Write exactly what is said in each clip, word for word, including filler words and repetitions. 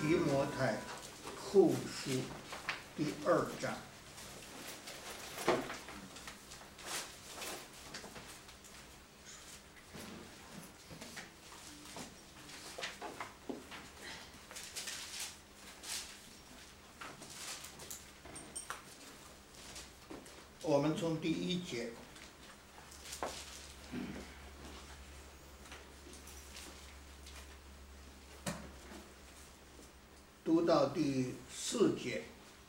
提摩太后书第二章。我们从第一节读到第四节，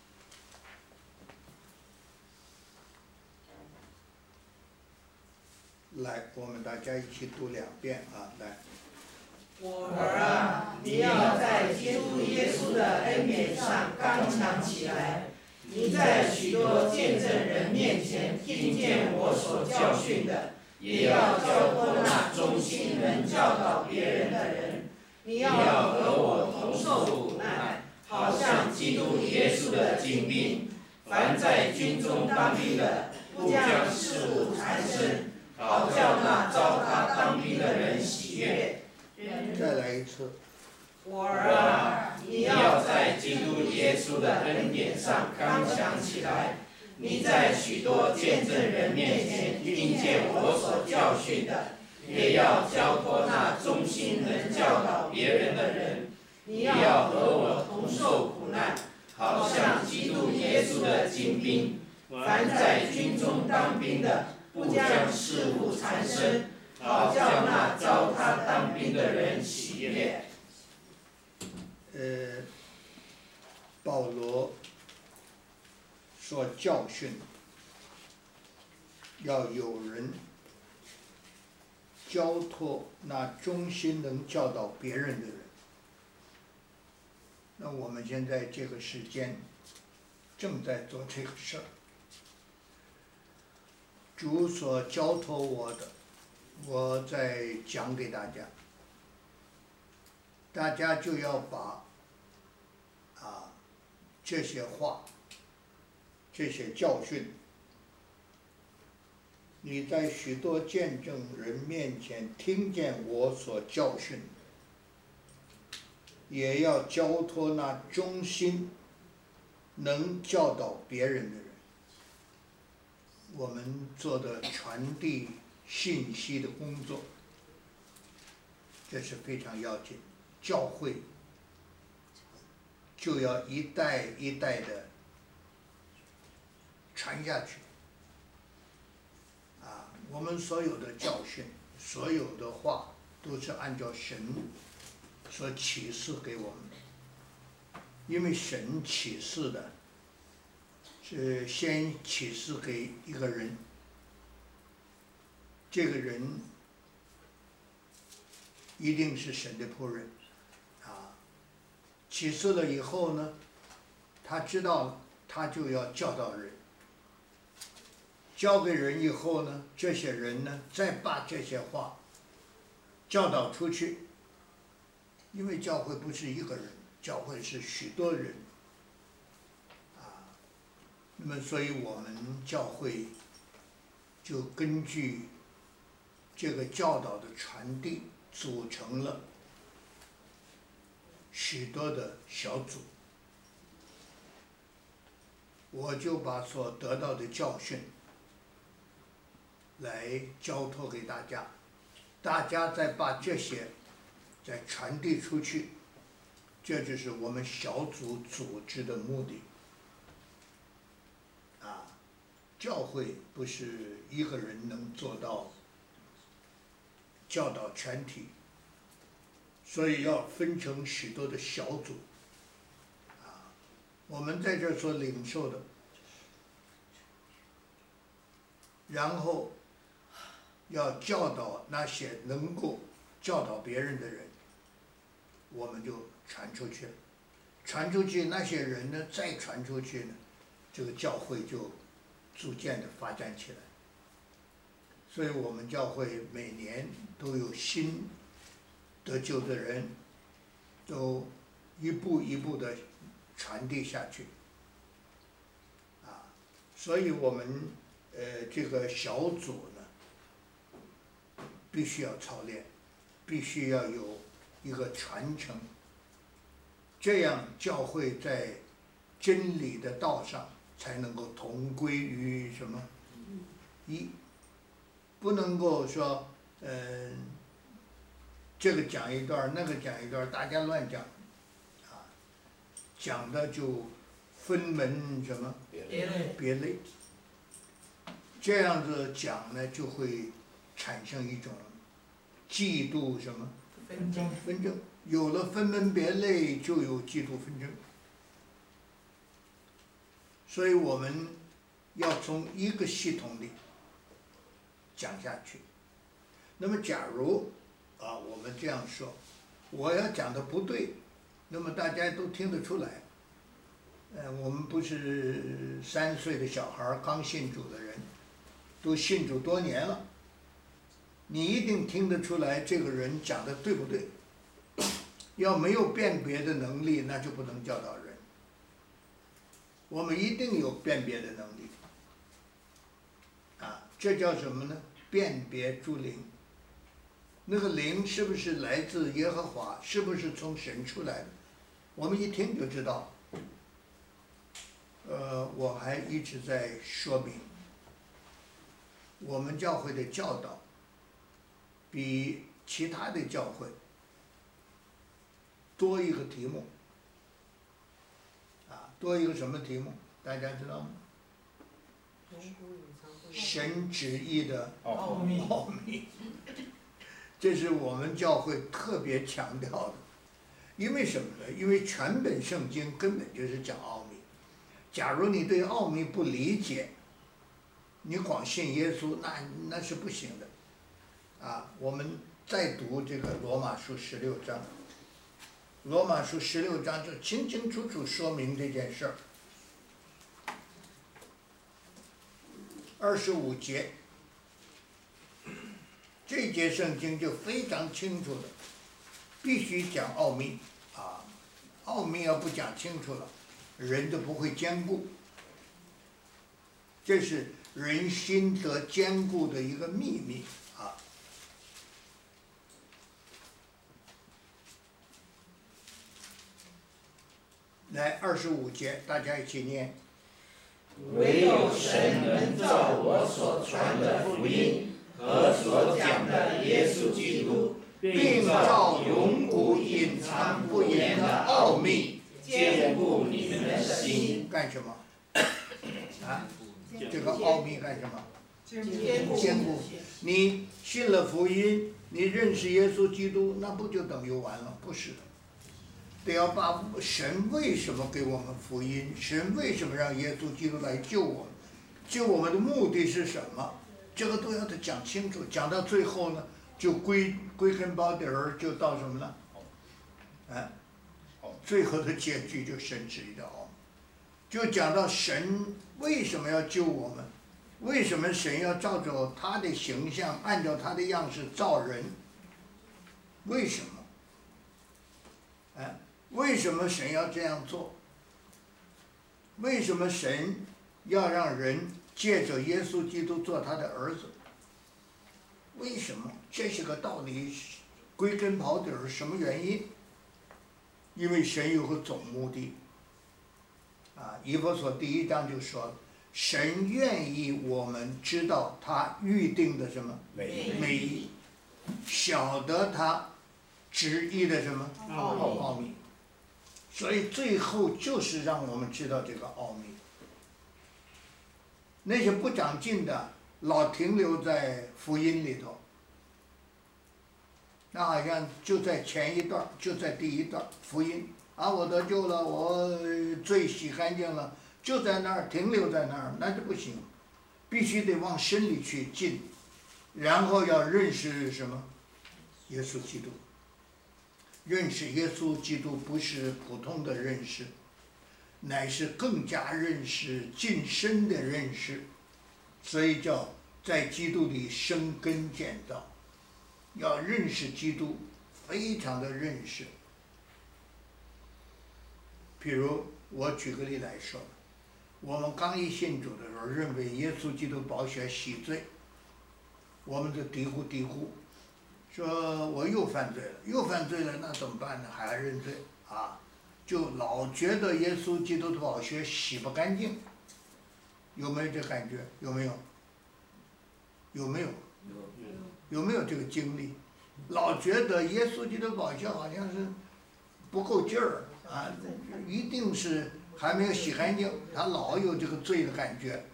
来，我们大家一起读两遍啊！来， 我儿啊，你要在基督耶稣的恩典上刚强起来。你在许多见证人面前听见我所教训的，也要交托那忠心能教导别人的人。你要和我同受苦难，好像基督耶稣的精兵。凡在军中当兵的，不将事物缠身，好叫那召他当兵的人喜悦。 再来一次。 我儿啊，你要在基督耶稣的恩典上刚强起来。你在许多见证人面前听见我所教训的，也要交托那忠心能教导别人的人。你要和我同受苦难，好像基督耶稣的精兵。凡在军中当兵的，不将事物缠身，好叫那召他当兵的人喜悦。 呃，保罗说教训要有人交托那忠心能教导别人的人。那我们现在这个时间正在做这个事儿。主所交托我的，我再讲给大家。大家就要把啊这些话、这些教训，你在许多见证人面前听见我所教训的，也要交托那忠心能教导别人的人。我们做的传递信息的工作，这是非常要紧。教会就要一代一代的传下去。啊，我们所有的教训，所有的话，都是按照神所启示给我们的。因为神启示的是先启示给一个人，这个人一定是神的仆人。启示了以后呢，他知道他就要教导人，教给人以后呢，这些人呢再把这些话教导出去。因为教会不是一个人，教会是许多人啊。那么所以我们教会就根据这个教导的传递，组成了许多的小组。我就把所得到的教训来交托给大家，大家再把这些再传递出去，这就是我们小组组织的目的。啊，教会不是一个人能做到教导全体，所以要分成许多的小组。啊，我们在这所领受的，然后要教导那些能够教导别人的人，我们就传出去了。传出去那些人呢，再传出去呢，这个教会就逐渐的发展起来。所以我们教会每年都有新得救的人，都一步一步的传递下去。啊，所以我们呃这个小组呢，必须要操练，必须要有一个传承。 这样教会在真理的道上才能够同归于什么？一，不能够说，嗯、呃，这个讲一段，那个讲一段，大家乱讲，啊，讲的就分门什么？ 别类。 别类。这样子讲呢，就会产生一种嫉妒什么？ 纷争。 纷争，有了分门别类，就有嫉妒纷争。所以我们要从一个系统里讲下去。那么，假如啊，我们这样说，我要讲的不对，那么大家都听得出来。呃，我们不是三岁的小孩刚信主的人，都信主多年了，你一定听得出来这个人讲的对不对。要没有辨别的能力，那就不能教导人。我们一定有辨别的能力，啊，这叫什么呢？辨别诸灵。那个灵是不是来自耶和华？是不是从神出来的？我们一听就知道。呃，我还一直在说明，我们教会的教导比其他的教会多一个题目。多一个什么题目？大家知道吗？神旨意的奥秘。 奥秘，这是我们教会特别强调的。因为什么呢？因为全本圣经根本就是讲奥秘。假如你对奥秘不理解，你光信耶稣，那那是不行的。啊，我们再读这个罗马书十六章。罗马书十六章就清清楚楚说明这件事儿。二十五节，这节圣经就非常清楚的，必须讲奥秘啊！奥秘要不讲清楚了，人就不会坚固。这是人心得坚固的一个秘密啊！来，二十五节，大家一起念。 唯有神能照我所传的福音和所讲的耶稣基督， 并照永古隐藏不言的奥秘， 坚固你们的心。 干什么？啊？这个奥秘干什么？ 坚固。 坚固。你信了福音，你认识耶稣基督，那不就等于完了？不是的。得要把神为什么给我们福音，神为什么让耶稣基督来救我们，救我们的目的是什么，这个都要得讲清楚。讲到最后呢，就归归根到底儿，就到什么呢？哎，最后的结局就神旨意的奥秘，就讲到神为什么要救我们，为什么神要照着他的形象，按照他的样式造人，为什么？哎。为什么神要这样做？为什么神要让人借着耶稣基督做他的儿子？为什么？这是个道理，归根刨底儿，什么原因？因为神有个总目的。啊，以弗所第一章就说了，神愿意我们知道他预定的什么美意，晓得他旨意的什么奥秘。所以最后就是让我们知道这个奥秘。那些不长进的，老停留在福音里头，那好像就在前一段，就在第一段福音啊，我得救了，我罪洗干净了，就在那儿停留在那儿，那就不行，必须得往深里去进，然后要认识什么？耶稣基督。认识耶稣基督不是普通的认识，乃是更加认识、近深的认识，所以叫在基督里生根建造。要认识基督，非常的认识。比如我举个例来说，我们刚一信主的时候，认为耶稣基督宝血洗罪，我们就嘀咕嘀咕。说我又犯罪了，又犯罪了，那怎么办呢？还要认罪啊？ 就老觉得耶稣基督的宝血洗不干净，有没有这感觉？有没有？有没有？有没有这个经历？老觉得耶稣基督的宝血好像是不够劲儿啊，一定是还没有洗干净，他老有这个罪的感觉。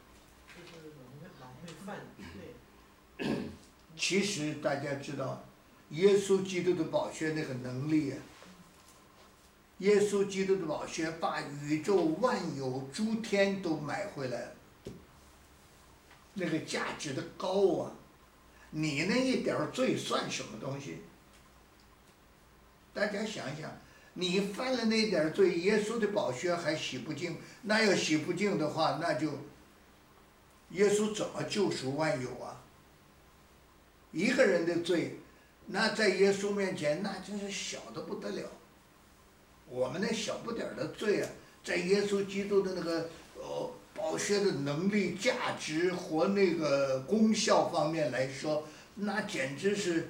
其实大家知道，耶稣基督的宝血那个能力啊，耶稣基督的宝血把宇宙万有诸天都买回来了，那个价值的高啊！你那一点儿罪算什么东西？大家想想，你犯了那点儿罪，耶稣的宝血还洗不净，那要洗不净的话，那就耶稣怎么救赎万有啊？一个人的罪，那在耶稣面前那真是小的不得了。我们那小不点儿的罪啊，在耶稣基督的那个呃宝血的能力、价值和那个功效方面来说，那简直是，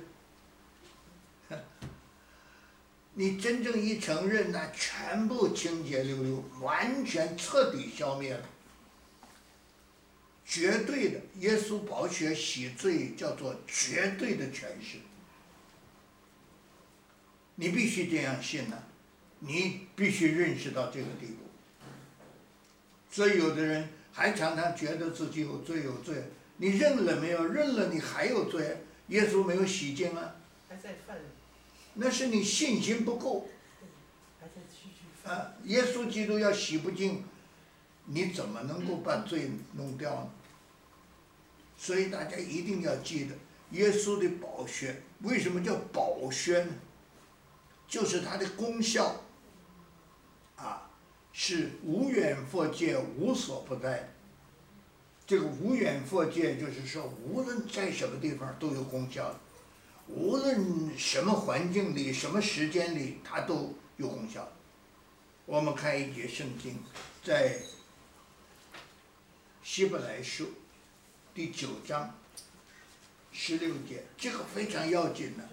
你真正一承认，那全部清洁溜溜，完全彻底消灭了。绝对的，耶稣宝血洗罪叫做绝对的诠释。你必须这样信呢、啊，你必须认识到这个地步。所以有的人还常常觉得自己有罪有罪，你认了没有？认了你还有罪，耶稣没有洗净啊。 还在犯。 那是你信心不够。 还在继续犯。 啊，耶稣基督要洗不净，你怎么能够把罪弄掉呢？所以大家一定要记得，耶稣的宝血为什么叫宝血呢？就是它的功效，啊，是无远佛界无所不在。这个无远佛界就是说，无论在什么地方都有功效，无论什么环境里、什么时间里，它都有功效。我们看一节圣经，在希伯来书第九章十六节，这个非常要紧的。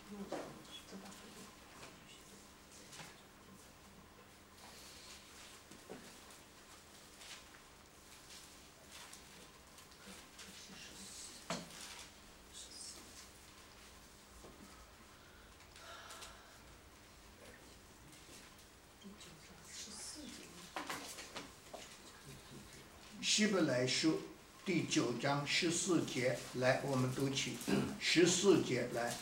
希伯来书第九章十四节，来，我们读起。十四节来。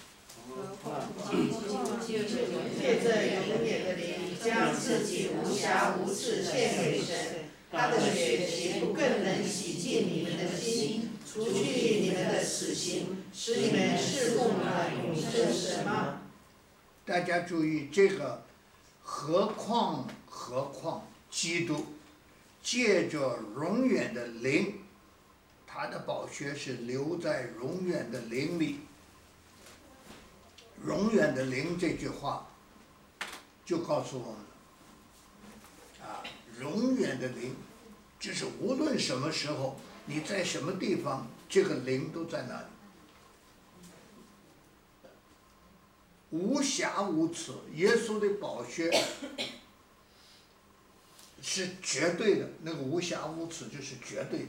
借着永远的灵，将自己无瑕无疵献给神，他的血岂不更能洗净你们的心，除去你们的死刑，使你们侍奉了永生神吗？ 大家注意这个，何况何况基督借着永远的灵，他的宝血是留在永远的灵里。永远的灵这句话就告诉我们了，啊，永远的灵，就是无论什么时候，你在什么地方，这个灵都在那里，无瑕无疵。耶稣的宝血是绝对的，那个无瑕无疵就是绝对的，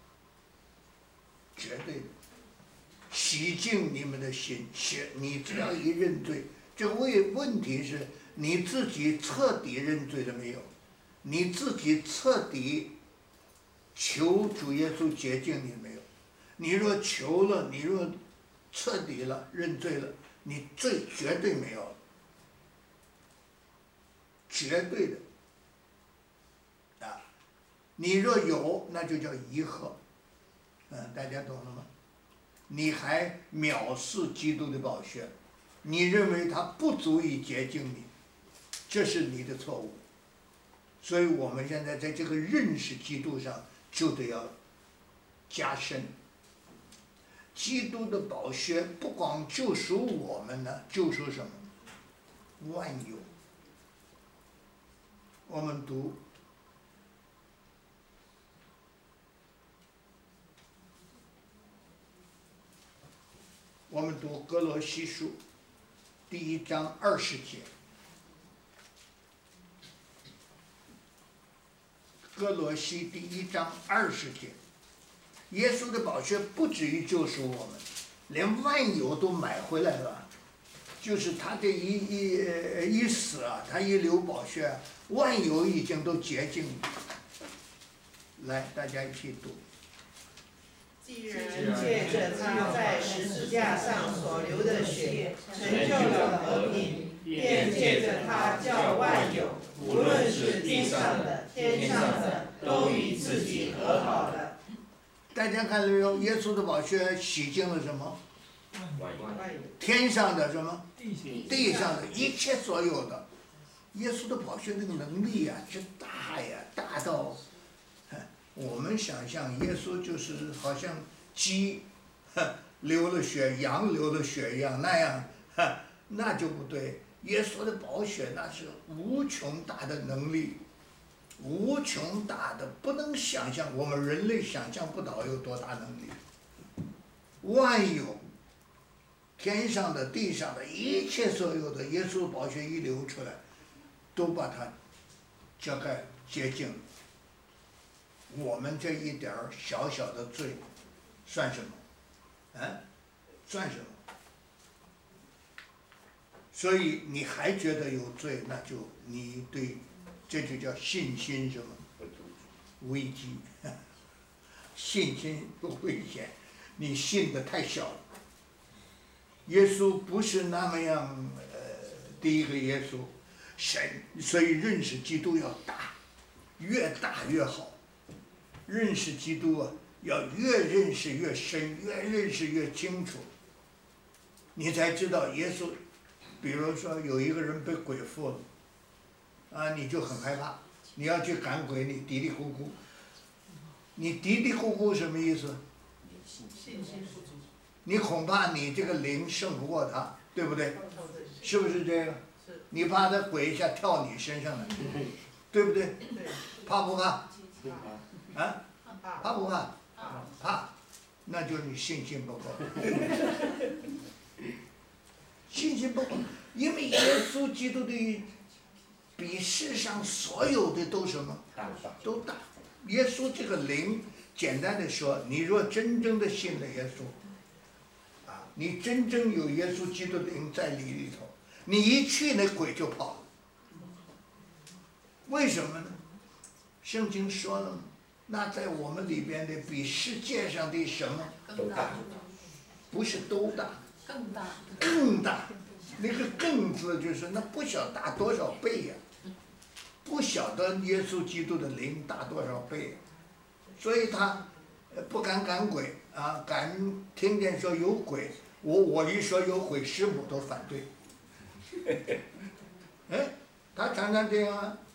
绝对的。洗净你们的心，洗你只要一认罪，这个问问题是你自己彻底认罪了没有？你自己彻底求主耶稣洁净你没有？你若求了，你若彻底了认罪了，你罪绝对没有了，绝对的啊！你若有，那就叫遗憾。嗯，大家懂了吗？你还藐视基督的宝血，你认为它不足以洁净你，这是你的错误。所以我们现在在这个认识基督上就得要加深。基督的宝血不光救赎我们呢，救赎什么？万有。我们读我们读哥罗西书第一章二十节。 哥罗西第一章二十节，耶稣的宝血不止于救赎我们，连万有都买回来了。就是他这一一一死啊，他一流宝血，万有已经都洁净了。来，大家一起读。 既然借着他在十字架上所流的血，成就了和平，便借着他叫万有，无论是地上的、天上的，都与自己和好了。 大家看到没有？耶稣的宝血洗净了什么？天上的什么？地上的一切所有的。耶稣的宝血那个能力啊，之大呀，大到，我们想象耶稣就是好像鸡流了血，羊流了血一样那样，那就不对。耶稣的宝血那是无穷大的能力，无穷大的，不能想象，我们人类想象不到有多大能力。万有，天上的、地上的一切所有的，耶稣宝血一流出来，都把它遮盖洁净。我们这一点儿小小的罪，算什么？啊，算什么？所以你还觉得有罪，那就你对，这就叫信心什么？危机。信心不危险，你信的太小了。耶稣不是那么样，呃，第一个耶稣，神，所以认识基督要大，越大越好。认识基督啊，要越认识越深，越认识越清楚，你才知道耶稣。比如说有一个人被鬼附了，啊，你就很害怕，你要去赶鬼，你嘀嘀咕咕，你嘀嘀咕咕什么意思？你恐怕你这个灵胜不过他，对不对？是不是这样？你怕他鬼一下跳你身上来，对不对？怕不怕？啊？怕不怕？怕，那就是你信心不够。信心不够，因为耶稣基督的比世上所有的都什么？都大。耶稣这个灵，简单的说，你若真正的信了耶稣，啊，你真正有耶稣基督的灵在你里头，你一去那鬼就跑了。为什么呢？圣经说了，那在我们里边的比世界上的什么都大， 不是都大， 更大， 更大。那个“更”字就是那不晓得大多少倍呀、啊，不晓得耶稣基督的灵大多少倍、啊，所以他不敢赶鬼啊，敢听见说有鬼，我我一说有鬼，师母都反对。哎，他常常这样啊。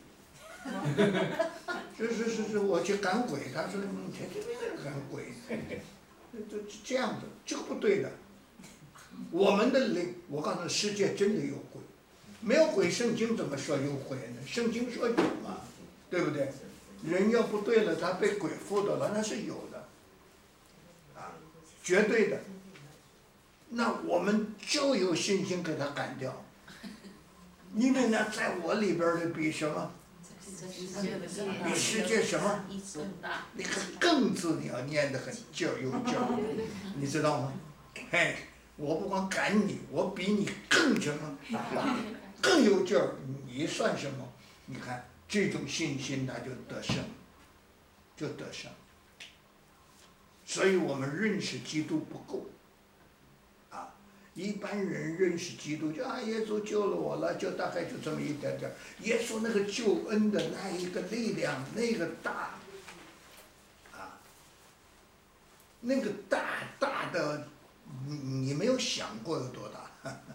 是是是是，我去赶鬼，他说你天天在赶鬼，这这样子，这个不对的。我们的灵，我告诉你，世界真的有鬼，没有鬼，圣经怎么说有鬼呢？圣经说有嘛，对不对？人要不对了，他被鬼附的了，那是有的，啊，绝对的。那我们就有信心给他赶掉，因为呢，在我里边的比什么？比世界什么？那个“更”字你要念得很劲儿有劲儿，你知道吗？嘿，我不光赶你，我比你更什么？更有劲儿，你算什么？你看这种信心，他就得胜，就得胜。所以我们认识基督不够，啊，一般人认识基督就啊，耶稣救了我了，就大概就这么一点点。耶稣那个救恩的那一个力量，那个大，啊，那个大大的，你你没有想过有多大。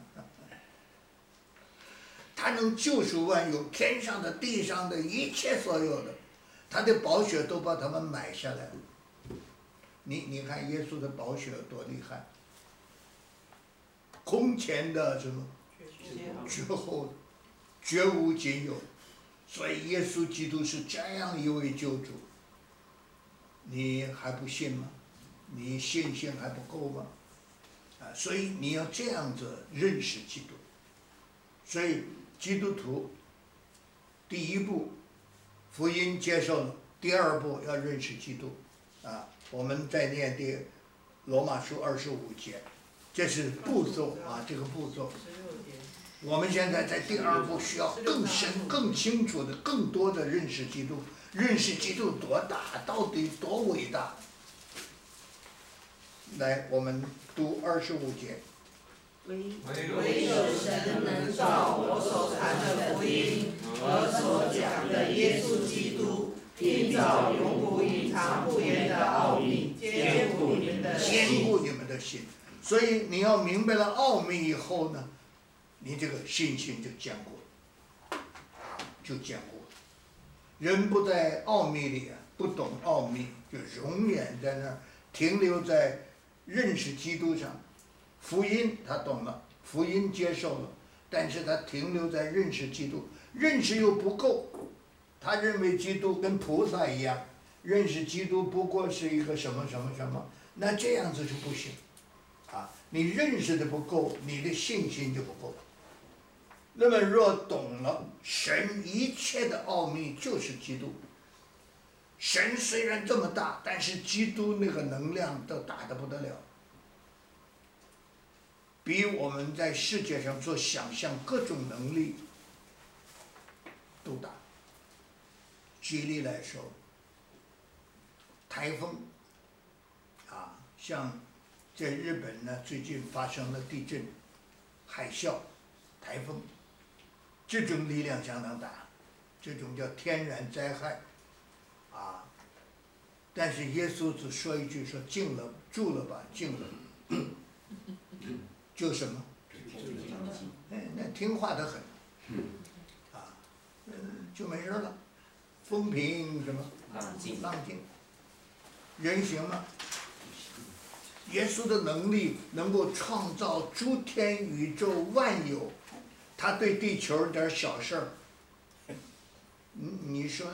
他能救赎万有，天上的、地上的一切所有的，他的宝血都把他们买下来了。你你看耶稣的宝血有多厉害，空前的什么，绝后，绝无仅有。所以耶稣基督是这样一位救主，你还不信吗？你信心还不够吗？啊，所以你要这样子认识基督。所以基督徒第一步，福音接受了； 第二步要认识基督，啊，我们再念第罗马书二十五节，这是步骤啊，这个步骤。我们现在在第二步需要更深、更清楚的、更多的认识基督，认识基督多大，到底多伟大。来，我们读二十五节。 唯有神能照我所传的福音和所讲的耶稣基督，并照永古隐藏不言的奥秘，坚固你们的心。 坚固你们的心。所以你要明白了奥秘以后呢，你这个信心就坚固了，就坚固了。人不在奥秘里啊，不懂奥秘，就永远在那儿停留在认识基督上。福音他懂了，福音接受了，但是他停留在认识基督，认识又不够。他认为基督跟菩萨一样，认识基督不过是一个什么什么什么，那这样子就不行。啊，你认识的不够，你的信心就不够。那么若懂了神一切的奥秘就是基督。神虽然这么大，但是基督那个能量都大得不得了。比我们在世界上所想象各种能力都大。举例来说，台风，啊，像在日本呢，最近发生了地震、海啸、台风，这种力量相当大，这种叫天然灾害，啊，但是耶稣只说一句说静了，住了吧，静了。就什么？哎，那听话得很，啊，嗯，就没事了，风平什么？浪静。浪静。人行吗？耶稣的能力能够创造诸天宇宙万有，他对地球点小事儿，你你说？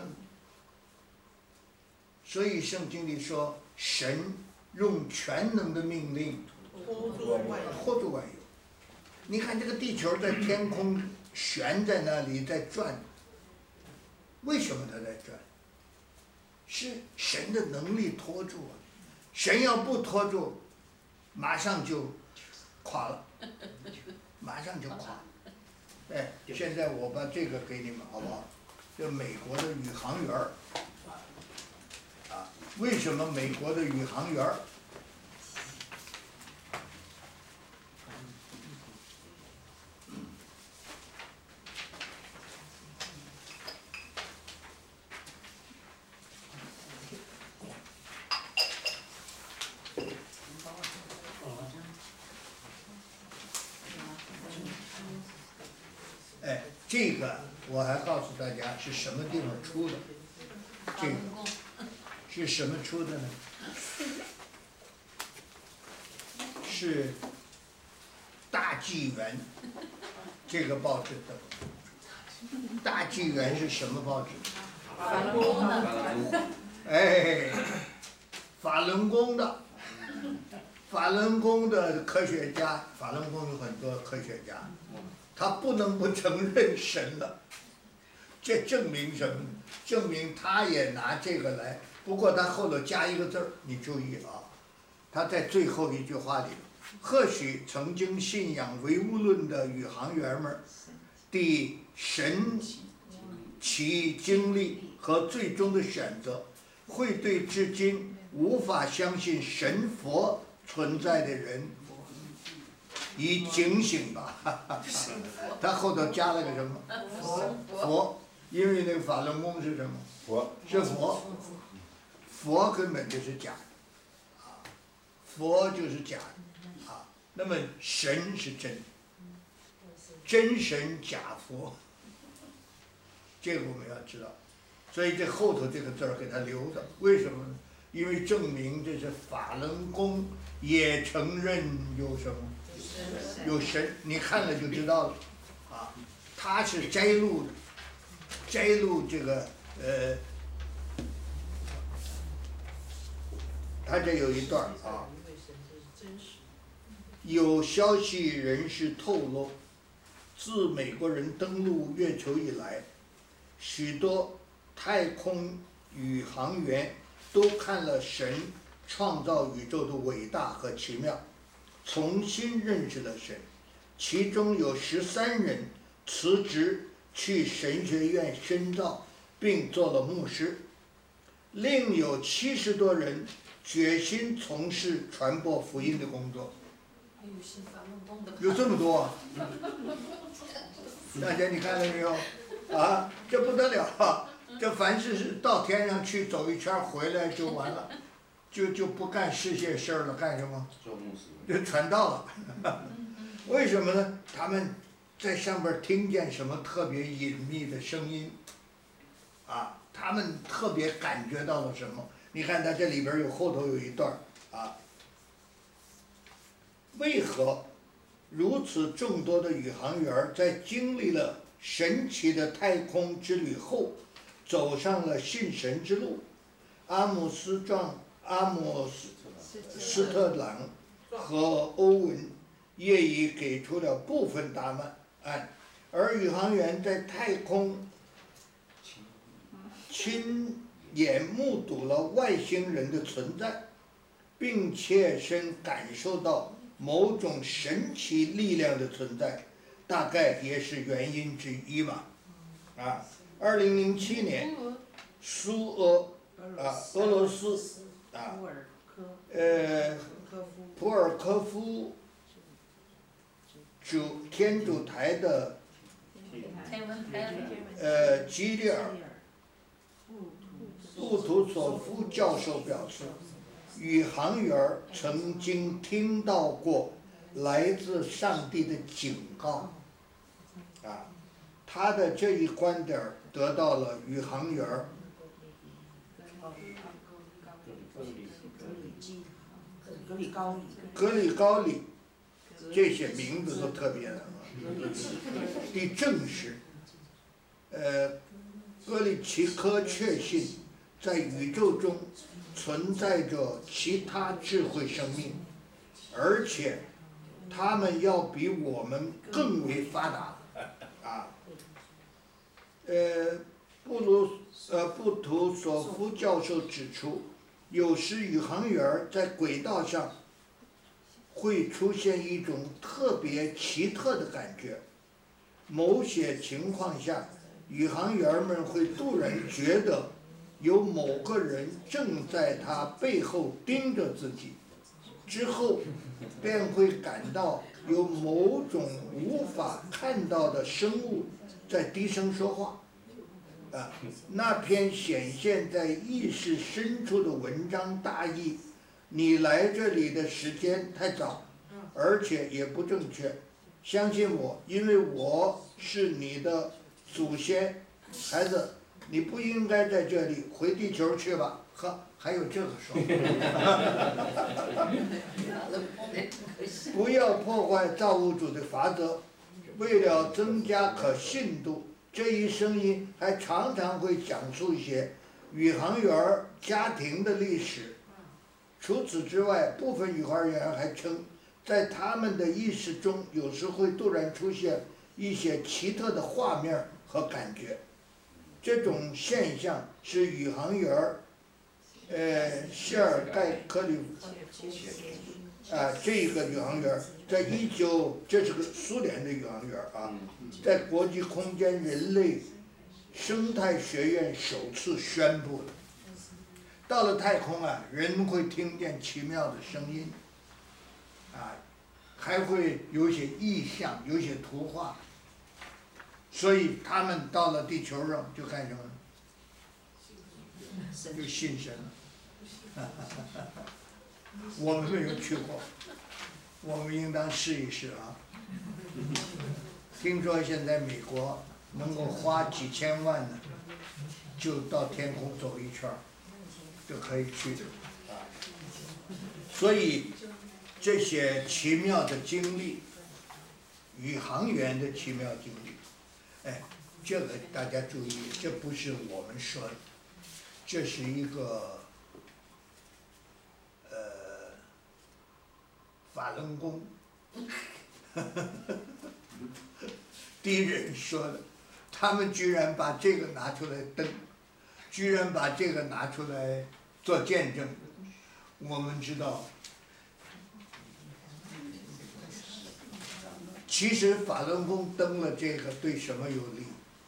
所以圣经里说，神用全能的命令。 托住万有， 托住万有。你看这个地球在天空悬在那里在转，为什么它在转？是神的能力托住啊！神要不托住，马上就垮了，马上就垮。哎，现在我把这个给你们好不好？这美国的宇航员儿，啊，为什么美国的宇航员儿？哎，这个我还告诉大家是什么地方出的，这个是什么出的呢？是大纪元这个报纸的。大纪元是什么报纸？ 法轮功的。 哎，法轮功的。法轮功的科学家，法轮功有很多科学家，他不能不承认神了。这证明什么呢？证明他也拿这个来，不过他后头加一个字儿，你注意啊，他在最后一句话里，或许曾经信仰唯物论的宇航员们的神奇经历和最终的选择，会对至今无法相信神佛存在的人以警醒吧。他后头加了个什么？佛，因为那个法轮功是什么？ 佛， 是佛。佛根本就是假的，啊，佛就是假的，啊，那么神是真的，真神假佛，这个我们要知道。所以这后头这个字儿给他留着，为什么呢？因为证明这是法轮功也承认有什么？有神，你看了就知道了，啊，他是摘录的，摘录这个呃，他这有一段啊，有消息人士透露，自美国人登陆月球以来，许多太空宇航员都看了神创造宇宙的伟大和奇妙，重新认识了神。其中有十三人辞职去神学院深造，并做了牧师。另有七十多人决心从事传播福音的工作。有这么多啊！大家你看到没有？啊，这不得了啊！这凡是是到天上去走一圈回来就完了，就就不干世界事儿了，干什么？ 做牧师。 就传道了。为什么呢？他们在上边听见什么特别隐秘的声音，啊，他们特别感觉到了什么？你看他这里边有后头有一段啊，为何如此众多的宇航员在经历了神奇的太空之旅后，走上了信神之路？阿姆斯壮、阿姆斯斯特朗和欧文业已给出了部分答案，而宇航员在太空亲眼目睹了外星人的存在，并切身感受到某种神奇力量的存在，大概也是原因之一吧。啊，二零零七年，苏俄啊俄罗斯啊呃普尔科夫主天主台的呃基里尔布图索夫教授表示，宇航员曾经听到过来自上帝的警告，啊，他的这一观点得到了宇航员格里高里， 格里高里，这些名字都特别的的证实，呃，格里奇科确信，在宇宙中存在着其他智慧生命，而且他们要比我们更为发达，啊，呃，布鲁呃布图索夫教授指出，有时宇航员在轨道上会出现一种特别奇特的感觉，某些情况下，宇航员们会突然觉得有某个人正在他背后盯着自己，之后便会感到有某种无法看到的生物在低声说话。啊，那篇显现在意识深处的文章大意，你来这里的时间太早，而且也不正确。相信我，因为我是你的祖先，孩子，你不应该在这里，回地球去吧。呵，还有这个说法。不要破坏造物主的法则，为了增加可信度。这一声音还常常会讲述一些宇航员家庭的历史。除此之外，部分宇航员还称，在他们的意识中，有时会突然出现一些奇特的画面和感觉。这种现象是宇航员，呃，谢尔盖科里啊，这个宇航员在一九，这是个苏联的宇航员啊，在国际空间人类生态学院首次宣布的。到了太空啊，人会听见奇妙的声音，啊，还会有些意象，有些图画。所以他们到了地球上就干什么？就信神了。我们没有去过，我们应当试一试啊。听说现在美国能够花几千万呢，就到天空走一圈儿，就可以去的啊。所以这些奇妙的经历，宇航员的奇妙经历，哎，这个大家注意，这不是我们说的，这是一个。法轮功敌人说的，他们居然把这个拿出来登， 居然把这个拿出来做见证，我们知道，其实法轮功登了这个对什么有利？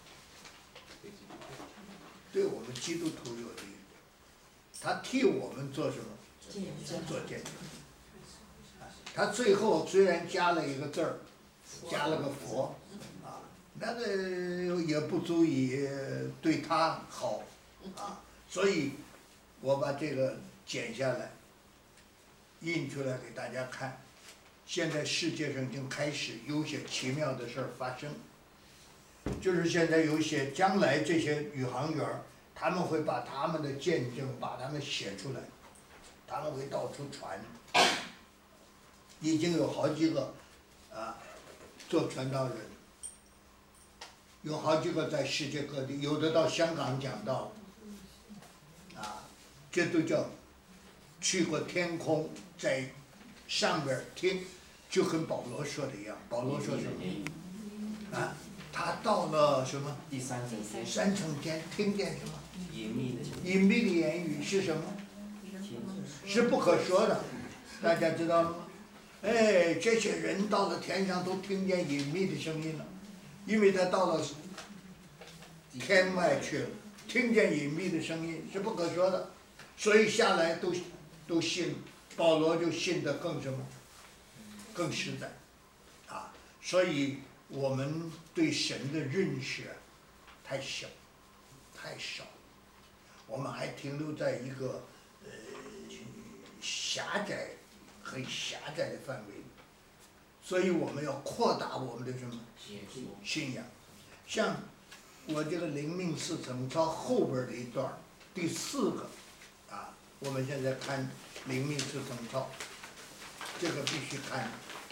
对我们基督徒有利。他替我们做什么？做见证。他最后虽然加了一个字儿，加了个佛，啊，那个也不足以对他好，啊，所以我把这个剪下来，印出来给大家看。现在世界上已经开始有些奇妙的事儿发生，就是现在有些将来这些宇航员，他们会把他们的见证把他们写出来，他们会到处传。已经有好几个啊做传道人，有好几个在世界各地，有的到香港讲道，啊，这都叫去过天空，在上边听，就跟保罗说的一样。保罗说什么？啊，他到了什么？ 第三层天。 三层天听见什么？ 隐秘的。 隐秘的言语是什么？是不可说的，大家知道了吗？哎，这些人到了天上都听见隐秘的声音了，因为他到了天外去了，听见隐秘的声音是不可说的，所以下来都都信，保罗就信得更什么，更实在，啊，所以我们对神的认识太小，太少，我们还停留在一个呃狭窄。很狭窄的范围，所以我们要扩大我们的什么信仰？像我这个灵命四层操后边的一段第四个，啊，我们现在看灵命四层操，这个必须看。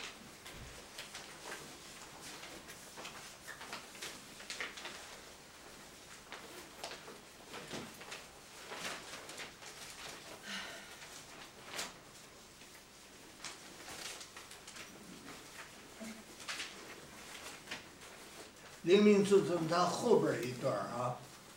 灵命四层它后边一段啊，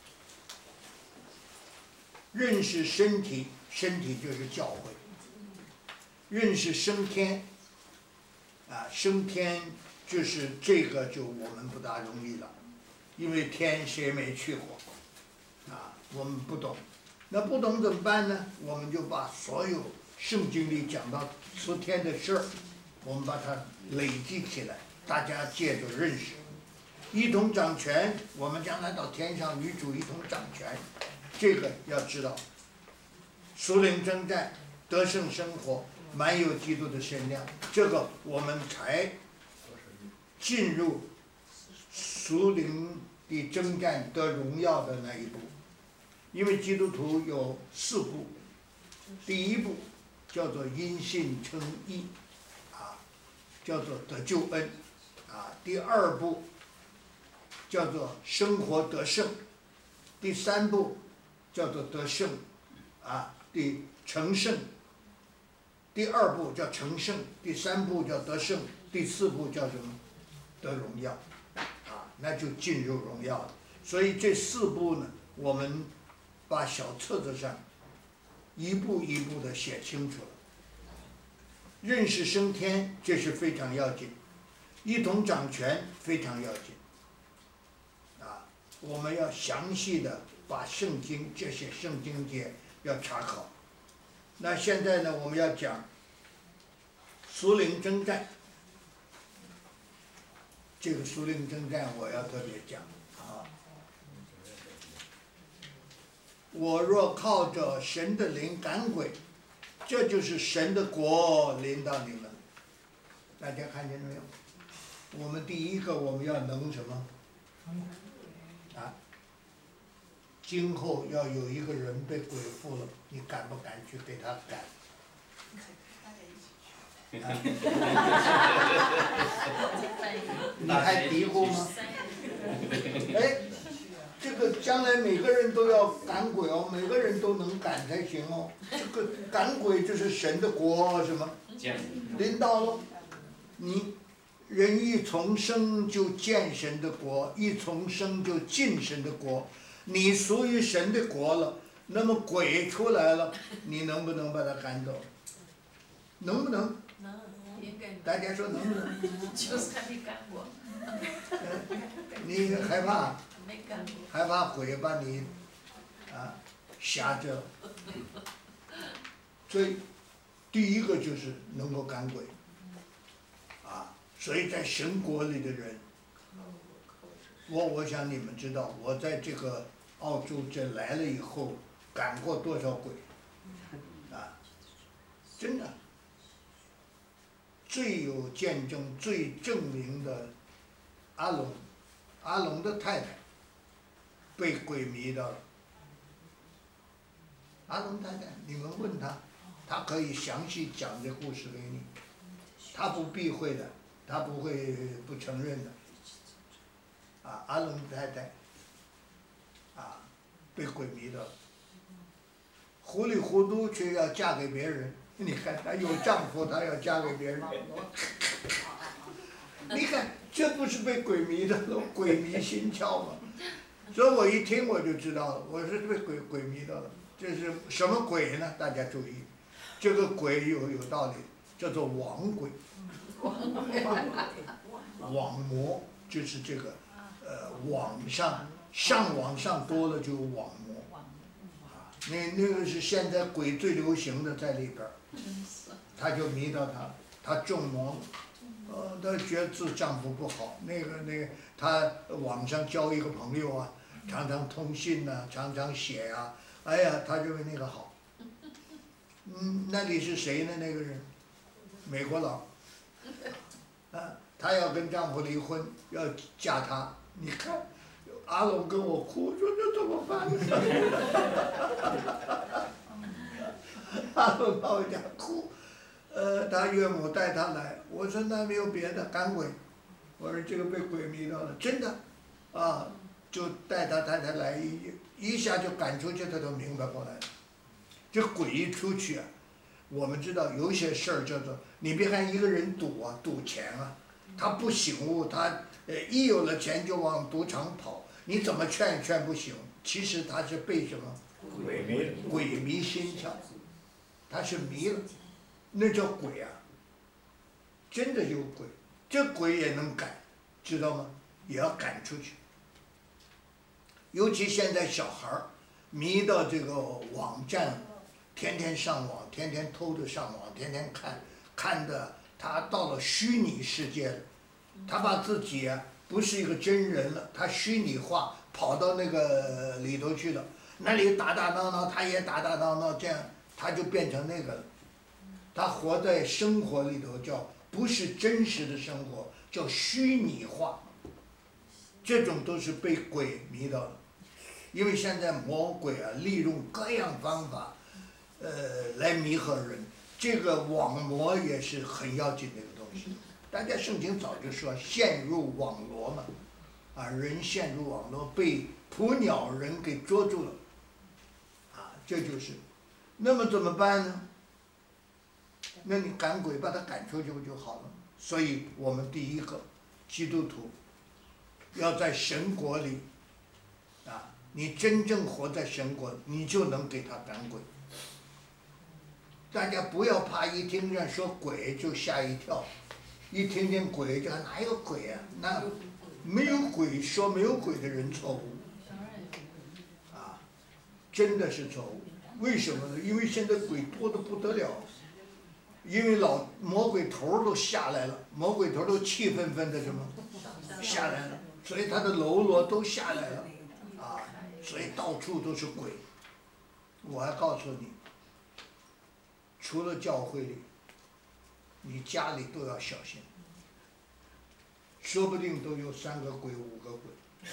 认识身体，身体就是教会；认识升天，啊，升天就是这个就我们不大容易了，因为天谁没去过，啊，我们不懂，那不懂怎么办呢？我们就把所有圣经里讲到出天的事儿，我们把它累积起来，大家借着认识。一同掌权，我们将来到天上与主一同掌权，这个要知道。属灵征战，得胜生活，满有基督的身量，这个我们才进入属灵的征战得荣耀的那一步。因为基督徒有四步，第一步叫做因信称义，啊，叫做得救恩，啊，第二步叫做生活得胜，第三步叫做得胜，啊，第成圣，第二步叫成圣，第三步叫得胜，第四步叫什么？得荣耀，啊，那就进入荣耀了。所以这四步呢，我们把小册子上一步一步的写清楚了。认识升天，这是非常要紧；一同掌权非常要紧。我们要详细的把圣经这些圣经节要查考。那现在呢，我们要讲属灵征战。这个属灵征战我要特别讲啊。我若靠着神的灵赶鬼，这就是神的国临到你们。大家看见没有？我们第一个我们要能什么？啊，今后要有一个人被鬼附了，你敢不敢去给他赶？啊、你还嘀咕吗？哎，这个将来每个人都要赶鬼哦，每个人都能赶才行哦。这个赶鬼就是神的国什么？临到了，你。人一重生就见神的国，一重生就进神的国。 你属于神的国了，那么鬼出来了，你能不能把它赶走？能不能？ 能，应该能。 大家说能不能？ 就是看你干过。 你害怕？ 没干过。 害怕鬼把你啊吓着？所以第一个就是能够赶鬼啊，所以在神国里的人，我我想你们知道，我在这个澳洲这来了以后，赶过多少鬼啊？真的，最有见证、最证明的阿龙，阿龙的太太被鬼迷到了。阿龙太太，你们问他，他可以详细讲这故事给你，他不避讳的，他不会不承认的。啊，阿龙太太，啊，被鬼迷到了，糊里糊涂却要嫁给别人。你看，她有丈夫，她要嫁给别人。你看，这不是被鬼迷的了，鬼迷心窍吗？所以我一听我就知道了，我是被鬼鬼迷到了。这是什么鬼呢？大家注意，这个鬼有有道理，叫做网鬼。网魔就是这个，呃，网上上网上多了就有网魔。啊，那那个是现在鬼最流行的在里边儿。他就迷到他，他中魔，呃，他觉得自丈夫不好，那个那个，他网上交一个朋友啊，常常通信呐、啊，常常写呀、啊，哎呀，他认为那个好。嗯，那里是谁呢？那个人，美国佬，啊，他要跟丈夫离婚，要嫁他，你看，阿龙跟我哭，说这怎么办呢？阿龙到我家哭。呃，他岳母带他来，我说那没有别的，赶鬼。我说这个被鬼迷到了，真的，啊，就带他太太来，一一下就赶出去，他都明白过来了。这鬼一出去啊，我们知道有些事儿叫做，你别看一个人赌啊，赌钱啊，他不醒悟，他呃一有了钱就往赌场跑，你怎么劝也劝不醒。其实他是被什么？ 鬼迷。 鬼迷心窍，他是迷了。那叫鬼啊，真的有鬼，这鬼也能赶，知道吗？也要赶出去。尤其现在小孩儿迷到这个网站，天天上网，天天偷着上网，天天看，看的他到了虚拟世界了，他把自己啊不是一个真人了，他虚拟化，跑到那个里头去了，那里打打闹闹，他也打打闹闹，这样他就变成那个了。他活在生活里头，叫不是真实的生活，叫虚拟化。这种都是被鬼迷到了，因为现在魔鬼啊，利用各样方法，呃，来迷惑人。这个网魔也是很要紧的一个东西。大家圣经早就说，陷入网罗嘛，啊，人陷入网罗，被捕鸟人给捉住了，啊，这就是。那么怎么办呢？那你赶鬼把他赶出去不就好了？所以我们第一个，基督徒要在神国里，啊，你真正活在神国，你就能给他赶鬼。大家不要怕，一听见说鬼就吓一跳，一听见鬼就哪有鬼啊？那没有鬼，说没有鬼的人错误，啊，真的是错误。为什么呢？因为现在鬼多得不得了。因为老魔鬼头都下来了，魔鬼头都气愤愤的什么下来了，所以他的喽啰都下来了，啊，所以到处都是鬼。我还告诉你，除了教会里，你家里都要小心，说不定都有三个鬼五个鬼。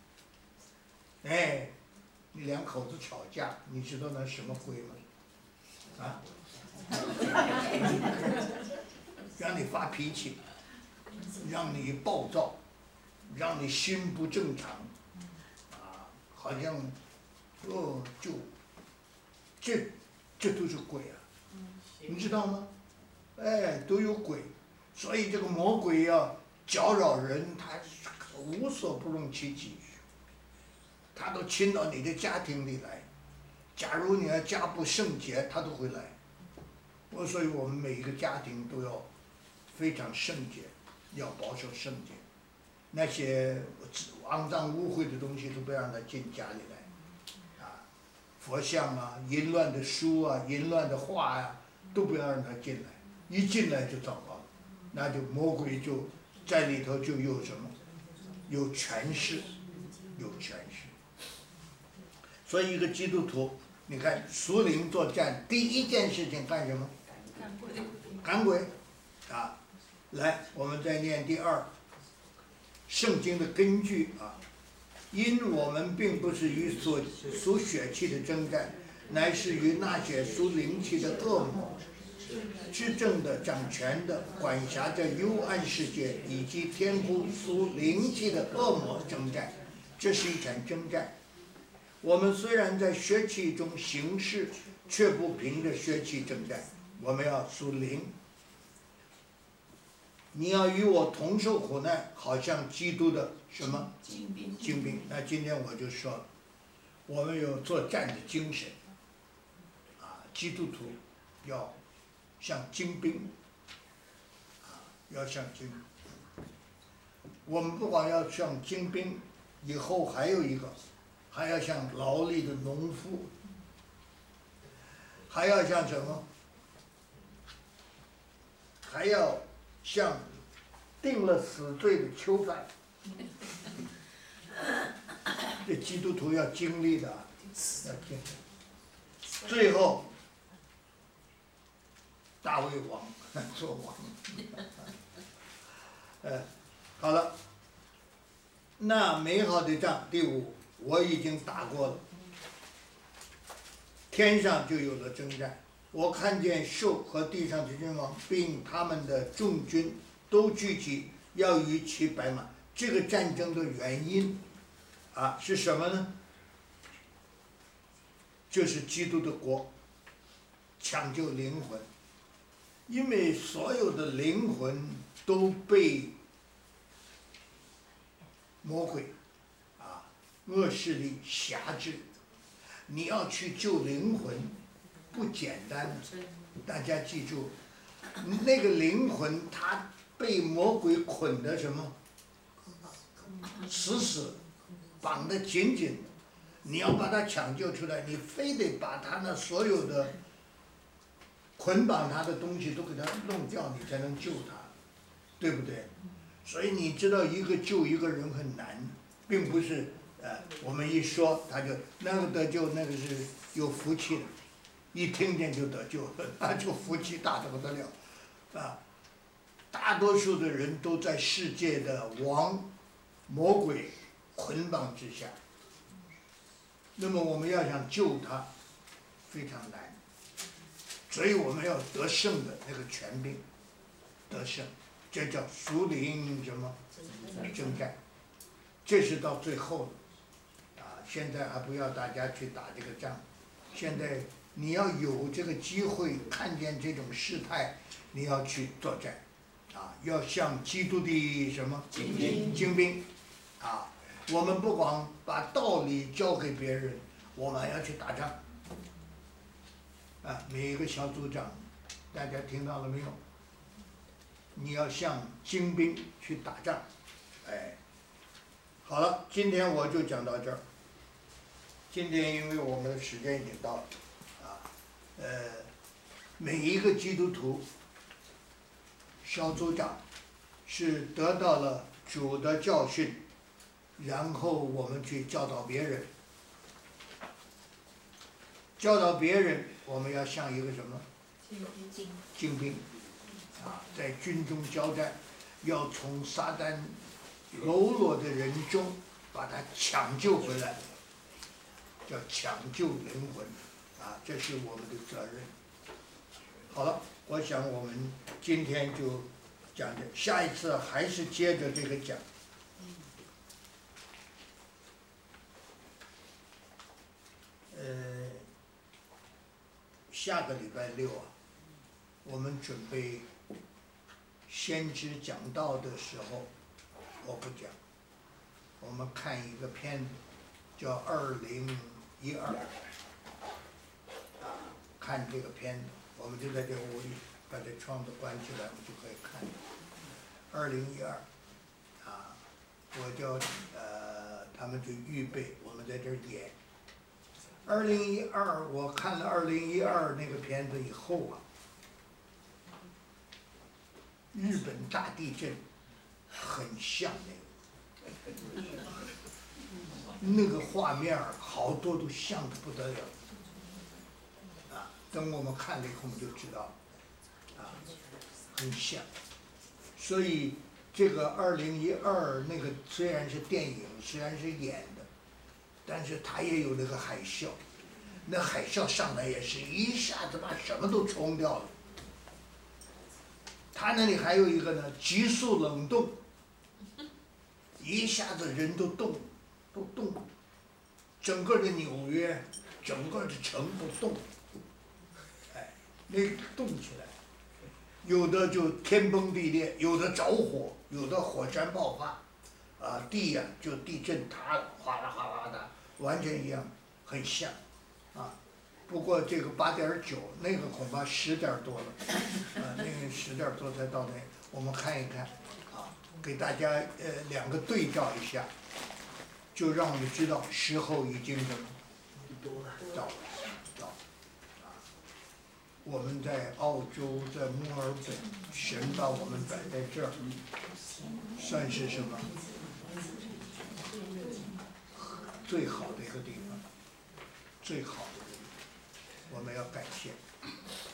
哎，你两口子吵架，你知道那什么鬼吗？啊？让你发脾气，让你暴躁，让你心不正常，啊，好像，哦，就，这，这都是鬼啊，你知道吗？哎，都有鬼，所以这个魔鬼要搅扰人，他无所不用其极。 他都亲到你的家庭里来。假如你要家不圣洁，他都会来。我所以我们每一个家庭都要非常圣洁，要保守圣洁。那些肮脏污秽的东西都不要让他进家里来，啊，佛像啊、淫乱的书啊、淫乱的话呀、啊，都不要让他进来。一进来就糟糕了，那就魔鬼就在里头就有什么，有权势，有权势。所以一个基督徒，你看属灵作战，第一件事情干什么？ 赶鬼。 赶鬼，啊，来，我们再念第二。圣经的根据啊，因我们并不是与所属血气的征战，乃是与那些属灵气的恶魔、执政的、掌权的、管辖着幽暗世界以及天乎属灵气的恶魔征战。这是一场征战。我们虽然在血气中行事，却不凭着血气征战。我们要属灵。你要与我同受苦难，好像基督的什么精兵？ 精兵。那今天我就说了，我们有作战的精神，啊，基督徒要像精兵，啊，要像精兵。我们不光要像精兵，以后还有一个，还要像劳力的农夫，还要像什么？还要像定了死罪的囚犯。这基督徒要经历的，要经历。最后，大卫王做王。呃，好了，那美好的仗，第五，我已经打过了。天上就有了征战。我看见兽和地上的君王，并他们的众军都聚集，要与其白马。这个战争的原因，啊，是什么呢？就是基督的国，抢救灵魂。因为所有的灵魂都被魔鬼，啊，恶势力辖制。你要去救灵魂。不简单，大家记住，那个灵魂它被魔鬼捆的什么？死死，绑得紧紧的。你要把它抢救出来，你非得把它那所有的捆绑它的东西都给它弄掉，你才能救它，对不对？所以你知道，一个救一个人很难，并不是呃，我们一说他就那个得救，那个是有福气的。一听见就得救，那就福气大得不得了，啊！大多数的人都在世界的王、魔鬼捆绑之下。那么我们要想救他，非常难。所以我们要得胜的那个权柄，得胜，这叫属灵什么征战，这是到最后的，啊！现在还不要大家去打这个仗，现在。你要有这个机会看见这种事态，你要去作战，啊，要像基督的什么精兵， 精兵，啊，我们不光把道理教给别人，我们还要去打仗，啊，每一个小组长，大家听到了没有？你要像精兵去打仗，哎，好了，今天我就讲到这儿。今天因为我们的时间已经到了。呃，每一个基督徒小组长是得到了主的教训，然后我们去教导别人。教导别人，我们要像一个什么？精兵，啊，在军中交战，要从撒旦喽啰的人中把他抢救回来，叫抢救灵魂。啊，这是我们的责任。好了，我想我们今天就讲这，下一次还是接着这个讲。呃，下个礼拜六啊，我们准备先知讲道的时候，我不讲，我们看一个片子， 叫二零一二，啊，看这个片子，我们就在这屋里把这窗子关起来，我们就可以看。二零一二，啊，我叫呃，他们就预备，我们在这儿演。二零一二，我看了二零一二那个片子以后啊，日本大地震很像那个，那个画面儿好多都像的不得了，啊，等我们看了以后我们就知道，啊，很像，所以这个二零一二那个虽然是电影，虽然是演的。但是它也有那个海啸，那海啸上来也是一下子把什么都冲掉了。它那里还有一个呢，急速冷冻，一下子人都动，都动了，整个的纽约，整个的城都动，哎，那动起来，有的就天崩地裂，有的着火，有的火山爆发，啊，地呀、就地震塌了，哗啦哗啦的。完全一样，很像，啊，不过这个八点九，那个恐怕十点多了，啊，那个十点多才到那，我们看一看，啊，给大家呃两个对照一下，就让我们知道时候已经到了，到了，啊，我们在澳洲，在墨尔本，神把我们摆在这儿，算是什么？最好的一个地方，最好的一个地方，我们要感谢。